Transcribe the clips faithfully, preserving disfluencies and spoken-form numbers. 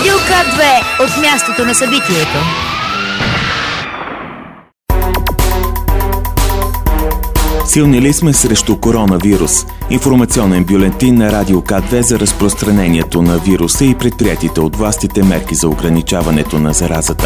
Радио К две от мястото на събитието. Силни ли сме срещу коронавирус? Информационен бюлетин на Радио К две за разпространението на вируса и предприятите от властите мерки за ограничаването на заразата.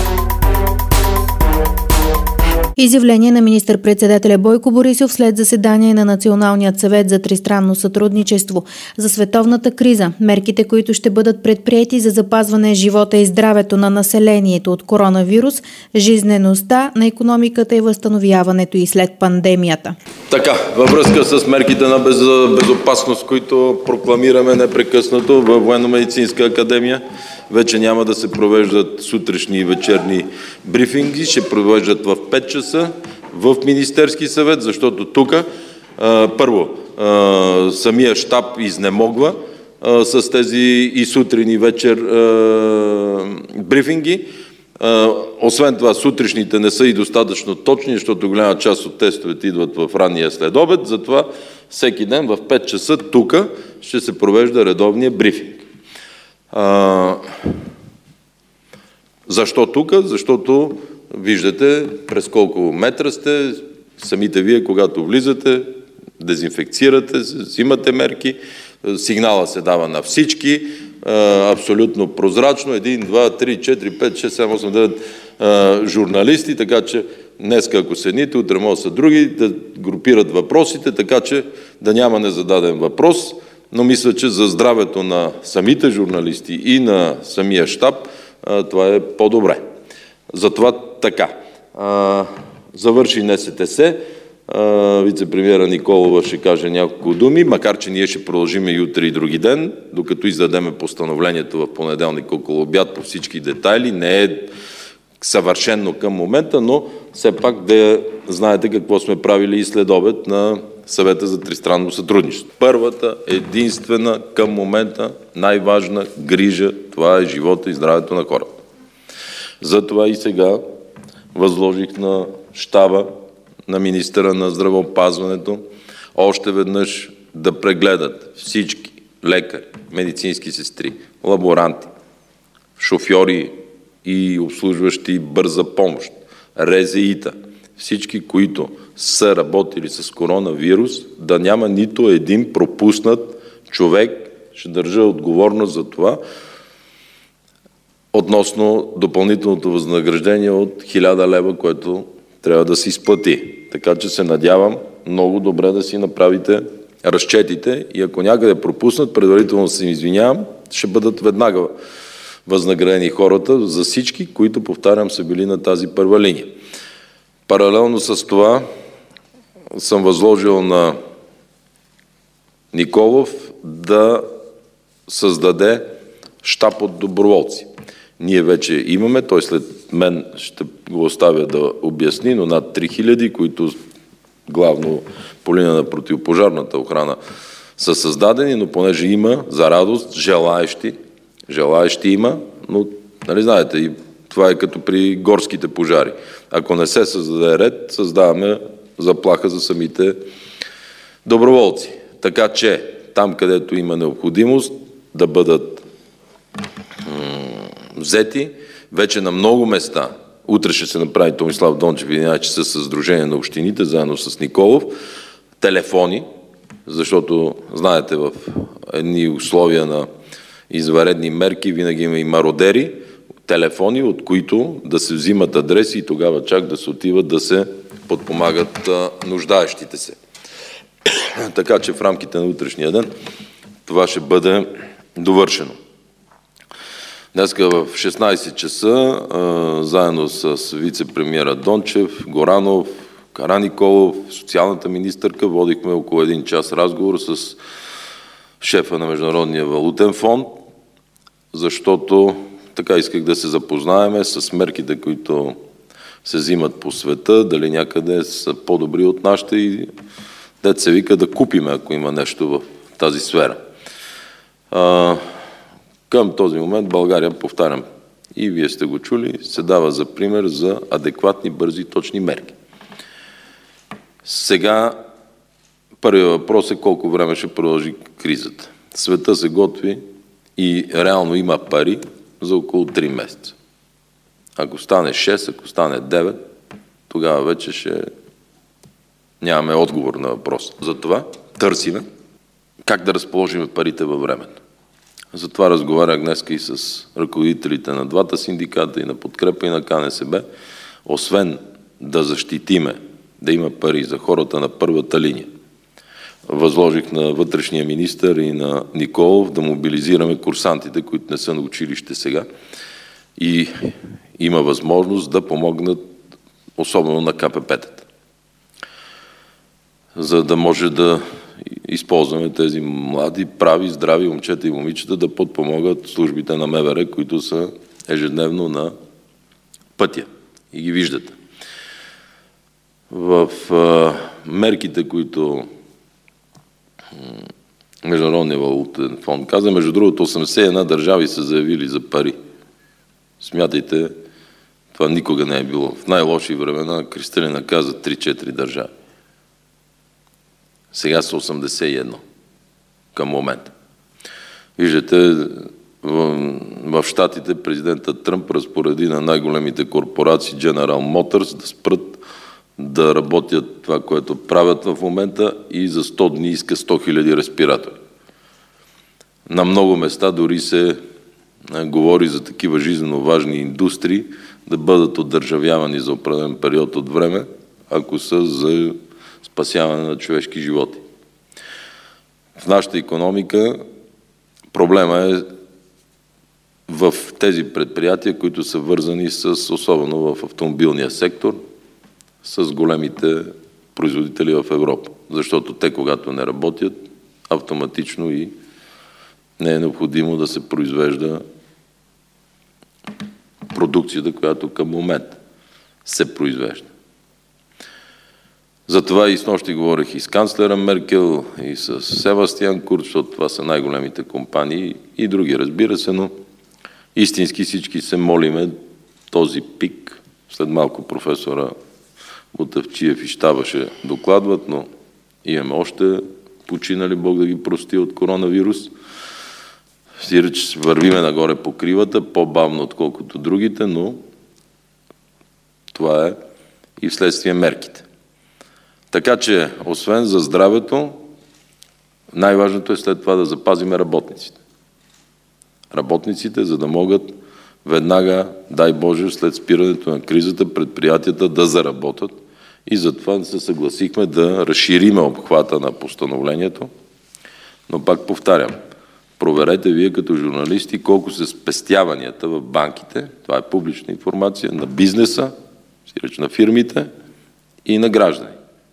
Изявление на министър-председателя Бойко Борисов след заседание на Националният съвет за тристранно сътрудничество за световната криза, мерките, които ще бъдат предприети за запазване живота и здравето на населението от коронавирус, жизнеността на икономиката и възстановяването и след пандемията. Така, във връзка с мерките на без, безопасност, които прокламираме непрекъснато във Военно-медицинска академия, вече няма да се провеждат сутрешни и вечерни брифинги, ще провеждат в пет часа в Министерски съвет, защото тук първо а, самия щаб изнемогва а, с тези и сутрин и вечер а, брифинги. А, освен това, сутрешните не са и достатъчно точни, защото голяма част от тестовете идват в ранния следобед, затова всеки ден в пет часа тук ще се провежда редовния брифинг. А, защо тук? Защото виждате през колко метра сте, самите вие, когато влизате, дезинфекцирате, взимате мерки, сигнала се дава на всички, абсолютно прозрачно, един, два, три, четири, пет, шест, седем, осем, девет журналисти, така че днеска, ако са едните, утре може са други, да групират въпросите, така че да няма незададен въпрос, но мисля, че за здравето на самите журналисти и на самия щаб това е по-добре. Затова така. Завърши НСТС. Вице-премиера Николова ще каже няколко думи, макар че ние ще продължим и утре и други ден, докато издадеме постановлението в понеделник около обяд по всички детайли. Не е съвършено към момента, но все пак да знаете какво сме правили и след обед на Съвета за тристранно сътрудничество. Първата, единствена към момента, най-важна грижа, това е живота и здравето на хората. Затова и сега възложих на щаба, на министъра на здравеопазването, още веднъж да прегледат всички лекари, медицински сестри, лаборанти, шофьори и обслужващи бърза помощ, РЗИ-та, всички, които са работили с коронавирус, да няма нито един пропуснат човек. Ще държа отговорност за това относно допълнителното възнаграждение от хиляда лева, което трябва да се изплати. Така че се надявам много добре да си направите разчетите и ако някъде пропуснат, предварително се извинявам, ще бъдат веднага възнаградени хората за всички, които, повтарям, са били на тази първа линия. Паралелно с това съм възложил на Николов да създаде щаб от доброволци. Ние вече имаме, той след мен ще го оставя да обясни, но над три хиляди, които главно по линия на противопожарната охрана са създадени, но понеже има, за радост, желаещи, желаещи има, но, нали знаете, и това е като при горските пожари. Ако не се създаде ред, създаваме заплаха за самите доброволци. Така че там, където има необходимост да бъдат взети, вече на много места, утре ще се направи Томислав Дончев единайсет часа с Сдружение на общините, заедно с Николов, телефони, защото, знаете, в едни условия на извънредни мерки винаги има и мародери, телефони, от които да се взимат адреси и тогава чак да се отиват да се подпомагат а, нуждаещите се. Така че в рамките на утрешния ден това ще бъде довършено. Днеска в шестнайсет часа, а, заедно с вице-премиера Дончев, Горанов, Караниколов, социалната министърка, водихме около един час разговор с шефа на Международния валутен фонд, защото така исках да се запознаеме с мерките, които се взимат по света, дали някъде са по-добри от нашите и дет се вика да купиме, ако има нещо в тази сфера. А, към този момент България, повтарям, и вие сте го чули, се дава за пример за адекватни, бързи и точни мерки. Сега първият въпрос е колко време ще продължи кризата. Света се готви и реално има пари за около три месеца. Ако стане шест, ако стане девет, тогава вече ще нямаме отговор на въпроса. Затова търсиме как да разположим парите във времето. Затова разговарях днес и с ръководителите на двата синдиката, и на Подкрепа, и на Ка Ен Се Бе. Освен да защитиме, да има пари за хората на първата линия, възложих на вътрешния министър и на Николов да мобилизираме курсантите, които не са на училище сега, и има възможност да помогнат особено на Ка Пе Пе-тата, за да може да използваме тези млади, прави, здрави момчета и момичета да подпомогат службите на Ем Ве Ер, които са ежедневно на пътя и ги виждате. В а, мерките, които Международния валутен фонд каза, между другото осемдесет и една държави са заявили за пари. Смятайте, това никога не е било. В най-лоши времена Кристалина каза три-четири държави. Сега са осемдесет и едно към момента. Виждате, в, в Щатите президентът Тръмп разпореди на най-големите корпорации General Motors да спрат да работят това, което правят в момента, и за сто дни иска сто хиляди респиратори. На много места дори се а, говори за такива жизненно важни индустрии да бъдат отдържавявани за определен период от време, ако са за спасяване на човешки животи. В нашата икономика проблема е в тези предприятия, които са вързани с, особено в автомобилния сектор, с големите производители в Европа. Защото те, когато не работят, автоматично и не е необходимо да се произвежда продукцията, която към момента се произвежда. Затова и снощи говорих и с канцлера Меркел, и с Себастиан Курц, защото това са най-големите компании, и други, разбира се, но истински всички се молиме този пик. След малко професора Мутафчиев и щаба ще докладват, но имаме още починали, Бог да ги прости, от коронавирус. Сиреч вървиме нагоре по кривата, по-бавно отколкото другите, но това е и вследствие мерките. Така че, освен за здравето, най-важното е след това да запазиме работниците. Работниците, за да могат веднага, дай Боже, след спирането на кризата, предприятията да заработят, и затова се съгласихме да разшириме обхвата на постановлението. Но пак повтарям, проверете вие като журналисти колко са спестяванията в банките, това е публична информация, на бизнеса, сиреч на фирмите и на граждани.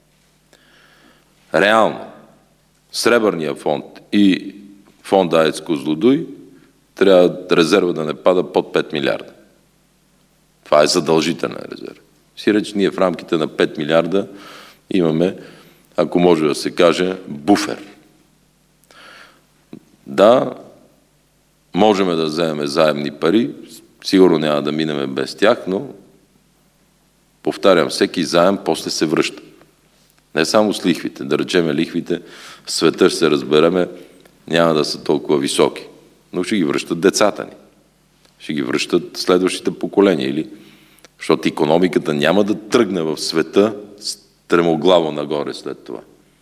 Реално, Сребърния фонд и фонда АЕЦ Козлодуй трябва резерва да не пада под пет милиарда. Това е задължителен резерв. Сиреч ние в рамките на пет милиарда имаме, ако може да се каже, буфер. Да, можем да вземем заемни пари, сигурно няма да минем без тях, но повтарям, всеки заем после се връща. Не само с лихвите, да речеме лихвите, в света ще се разбереме, няма да са толкова високи, но ще ги връщат децата ни. Ще ги връщат следващите поколения, или защото икономиката няма да тръгне в света стремоглаво нагоре след това.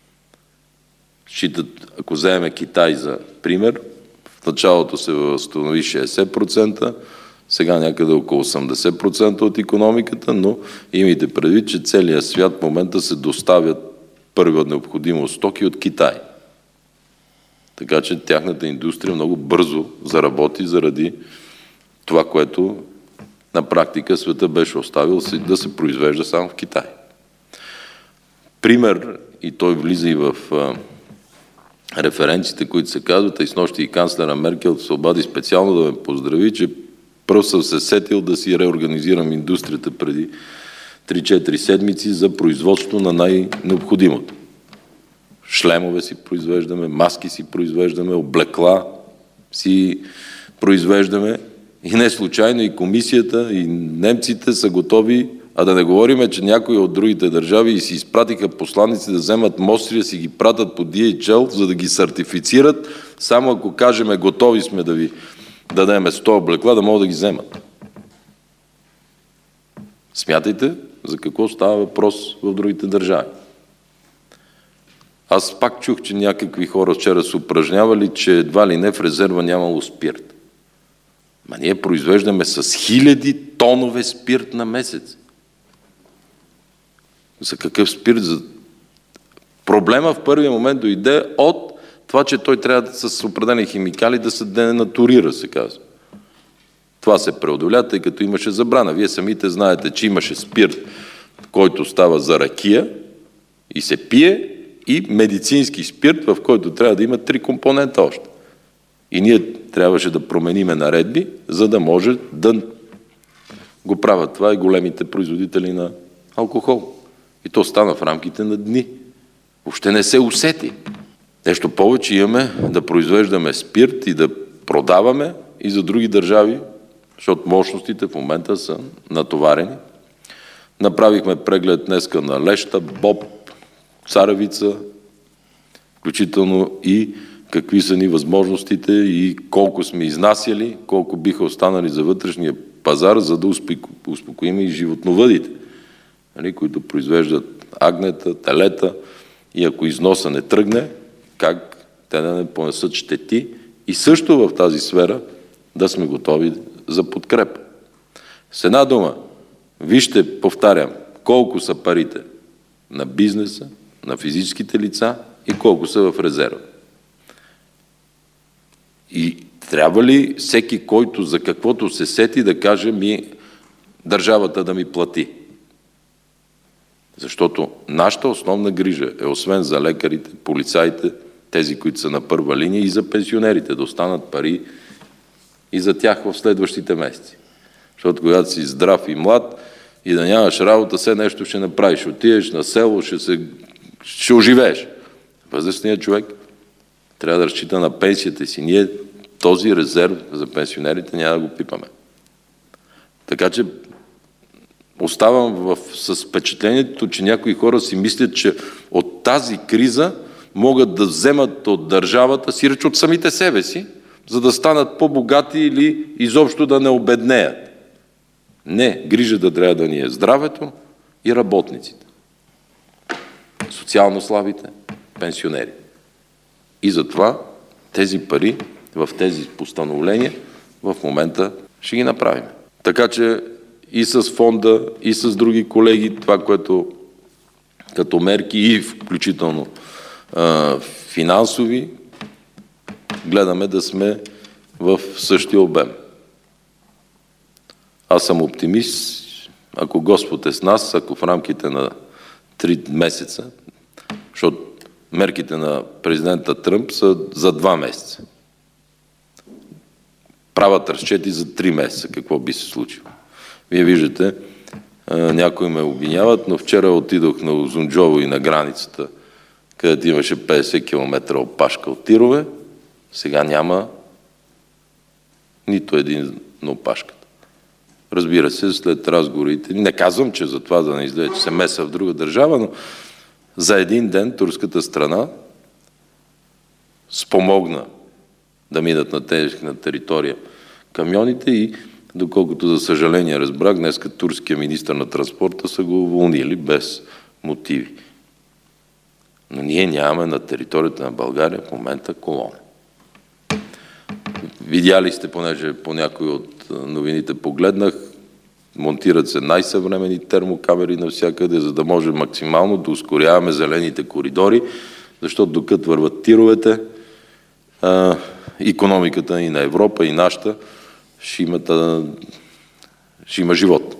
Считат, ако вземем Китай за пример, в началото се възстанови шейсет процента, сега някъде около осемдесет процента от икономиката, но имайте предвид, че целият свят в момента се доставят първи от необходимо стоки от Китай. Така че тяхната индустрия много бързо заработи заради това, което на практика света беше оставил да се произвежда само в Китай. Пример, и той влиза и в а, референциите, които се казват, и снощи и канцлера Меркел се обади специално да ме поздрави, че пръв съм се сетил да си реорганизирам индустрията преди три-четири седмици за производство на най-необходимото. Шлемове си произвеждаме, маски си произвеждаме, облекла си произвеждаме. И не случайно и комисията, и немците са готови, а да не говорим, че някои от другите държави и си изпратиха посланици да вземат мостри, да си ги пратят по Ди Ейч Ел, за да ги сертифицират. Само ако кажеме готови сме да ви дадеме сто облекла, да могат да ги вземат. Смятайте за какво става въпрос в другите държави. Аз пак чух, че някакви хора вчера се упражнявали, че едва ли не в резерва нямало спирт. Ма ние произвеждаме с хиляди тонове спирт на месец. За какъв спирт? За... Проблема в първия момент дойде от това, че той трябва да с определени химикали да се денатурира, се казва. Това се преодоля, тъй като имаше забрана. Вие самите знаете, че имаше спирт, който става за ракия и се пие, и медицински спирт, в който трябва да има три компонента още. И ние трябваше да промениме наредби, за да може да го правят това и големите производители на алкохол. И то стана в рамките на дни. Въобще не се усети. Нещо повече имаме да произвеждаме спирт и да продаваме и за други държави, защото мощностите в момента са натоварени. Направихме преглед днеска на Леща, Боб, Царевица, включително и какви са ни възможностите и колко сме изнасяли, колко биха останали за вътрешния пазар, за да успокоим и животновъдите, които произвеждат агнета, телета, и ако износа не тръгне, как те да не понесат щети и също в тази сфера да сме готови за подкрепа. С една дума, вижте, повтарям, колко са парите на бизнеса, на физическите лица и колко са в резерва. И трябва ли всеки, който за каквото се сети, да каже ми държавата да ми плати? Защото нашата основна грижа е освен за лекарите, полицаите, тези, които са на първа линия, и за пенсионерите, да останат пари и за тях в следващите месеци. Защото когато си здрав и млад и да нямаш работа, все нещо ще направиш. Отидеш на село, ще, се, ще оживееш. Възрастният човек трябва да разчита на пенсията си. Ние този резерв за пенсионерите няма да го пипаме. Така че оставам в, с впечатлението, че някои хора си мислят, че от тази криза могат да вземат от държавата, си реч от самите себе си, за да станат по-богати или изобщо да не обеднеят. Не, грижата трябва да ни е здравето и работниците. Социално слабите, пенсионери. И затова тези пари в тези постановления в момента ще ги направим. Така че и с фонда, и с други колеги, това, което като мерки и включително а, финансови, гледаме да сме в същия обем. Аз съм оптимист, ако Господ е с нас, ако в рамките на три месеца, защото мерките на президента Тръмп са за два месеца. Правят разчети за три месеца, какво би се случило. Вие виждате, някои ме обвиняват, но вчера отидох на Узунджово и на границата, където имаше петдесет километра опашка от тирове, сега няма нито един на опашката. Разбира се, след разговорите, не казвам, че за това да не изглежда, че се меса в друга държава, но за един ден турската страна спомогна да минат на тежка територия камионите и доколкото за съжаление разбрах, днеска турския министър на транспорта са го уволнили без мотиви. Но ние нямаме на територията на България в момента колона. Видяли сте, понеже по някои от новините погледнах, монтират се най-съвремени термокамери навсякъде, за да може максимално да ускоряваме зелените коридори, защото докато върват тировете, а, икономиката и на Европа, и нашата, ще има, да, ще има живот.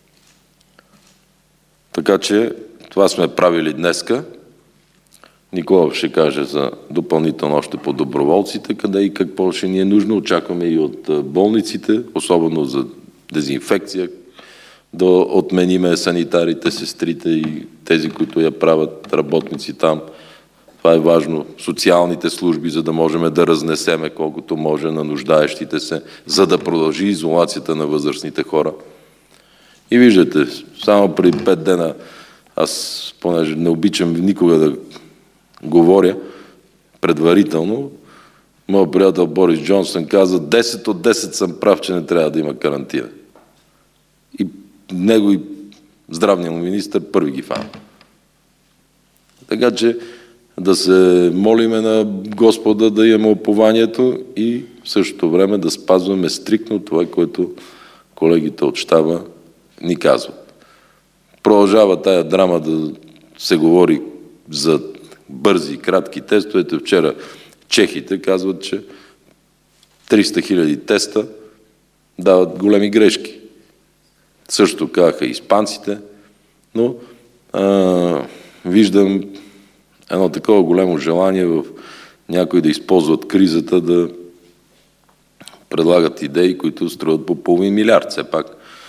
Така че това сме правили днеска. Никола ще каже за допълнително още по доброволците, къде и какво ще ни е нужно. Очакваме и от болниците, особено за дезинфекция, да отмениме санитарите, сестрите и тези, които я правят, работници там. Това е важно. Социалните служби, за да можем да разнесеме колкото може на нуждаещите се, за да продължи изолацията на възрастните хора. И виждате, само преди пет дена, аз, понеже не обичам никога да говоря предварително, моят приятел Борис Джонсън каза, десет от десет съм прав, че не трябва да има карантина. И него и здравният министър първи ги фана. Така че да се молиме на Господа да имаме упованието и в същото време да спазваме стриктно това, което колегите от щаба ни казват. Продължава тая драма да се говори за бързи и кратки тестовете. Вчера чехите казват, че триста хиляди теста дават големи грешки. Също казаха и испанците, но а, виждам едно такова голямо желание в някои да използват кризата да предлагат идеи, които струват по половин милиард. Все пак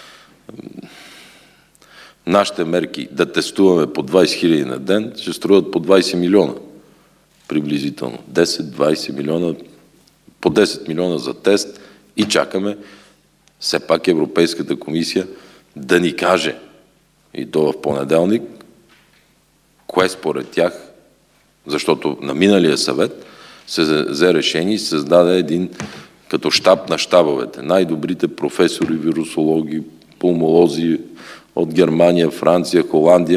нашите мерки да тестуваме по двайсет хиляди на ден ще струват по двайсет милиона приблизително. десет-двайсет милиона, по десет милиона за тест и чакаме все пак Европейската комисия да ни каже, и то в понеделник, кое според тях, защото на миналия съвет се взе решение и се създаде един като щаб на щабовете. Най-добрите професори, вирусологи, пулмолози от Германия, Франция, Холандия,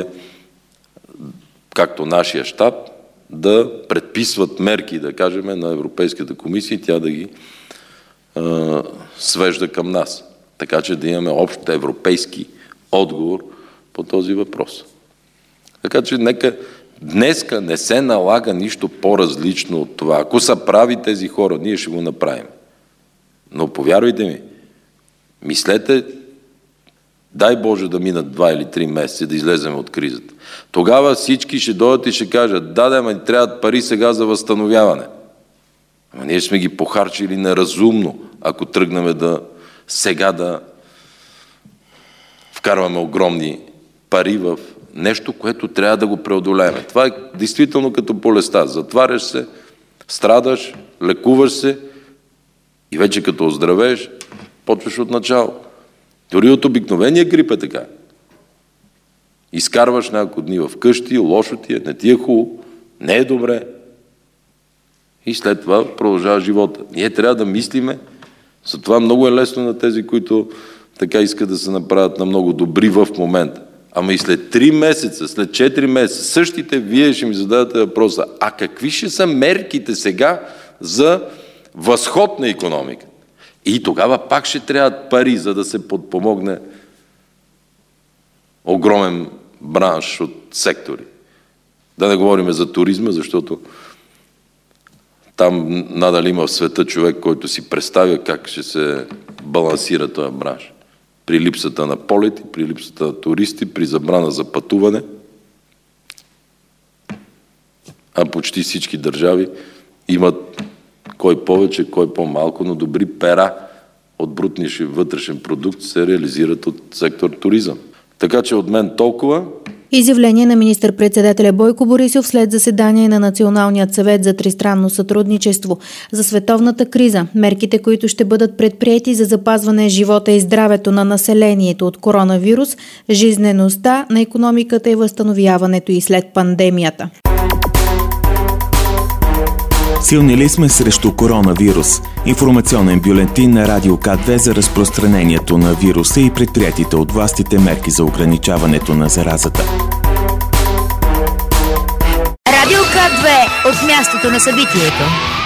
както нашия щаб, да предписват мерки, да кажем, на Европейската комисия и тя да ги е, свежда към нас. Така че да имаме общ европейски отговор по този въпрос. Така че нека днеска не се налага нищо по-различно от това. Ако са прави тези хора, ние ще го направим. Но повярвайте ми, мислете, дай Боже да минат два или три месеца да излезем от кризата. Тогава всички ще дойдат и ще кажат, да, да, ма трябват пари сега за възстановяване. Ама ние сме ги похарчили неразумно, ако тръгнем да сега да вкарваме огромни пари в нещо, което трябва да го преодолеем. Това е действително като болестта. Затваряш се, страдаш, лекуваш се и вече като оздравееш, почваш от начало. Дори от обикновения грип е така. Изкарваш няколко дни в къщи, лошо ти е, не ти е хубаво, не е добре. И след това продължава живота. Ние трябва да мислиме, затова много е лесно на тези, които така искат да се направят на много добри в момента. Ама и след три месеца, след четири месеца, същите вие ще ми зададете въпроса, а какви ще са мерките сега за възход на икономиката? И тогава пак ще трябват пари, за да се подпомогне огромен бранш от сектори. Да не говорим за туризма, защото там надали има в света човек, който си представя как ще се балансира този бранш. При липсата на полети, при липсата на туристи, при забрана за пътуване. А почти всички държави имат кой повече, кой по-малко, но добри пера от брутния вътрешен продукт се реализират от сектор туризъм. Така че от мен толкова. Изявление на министър-председателя Бойко Борисов след заседание на Националният съвет за тристранно сътрудничество за световната криза, мерките, които ще бъдат предприети за запазване живота и здравето на населението от коронавирус, жизнеността на икономиката и възстановяването и след пандемията. Силни ли сме срещу коронавирус? Информационен бюлетин на Радио К две за разпространението на вируса и предприетите от властите мерки за ограничаването на заразата. Радио К две от мястото на събитието.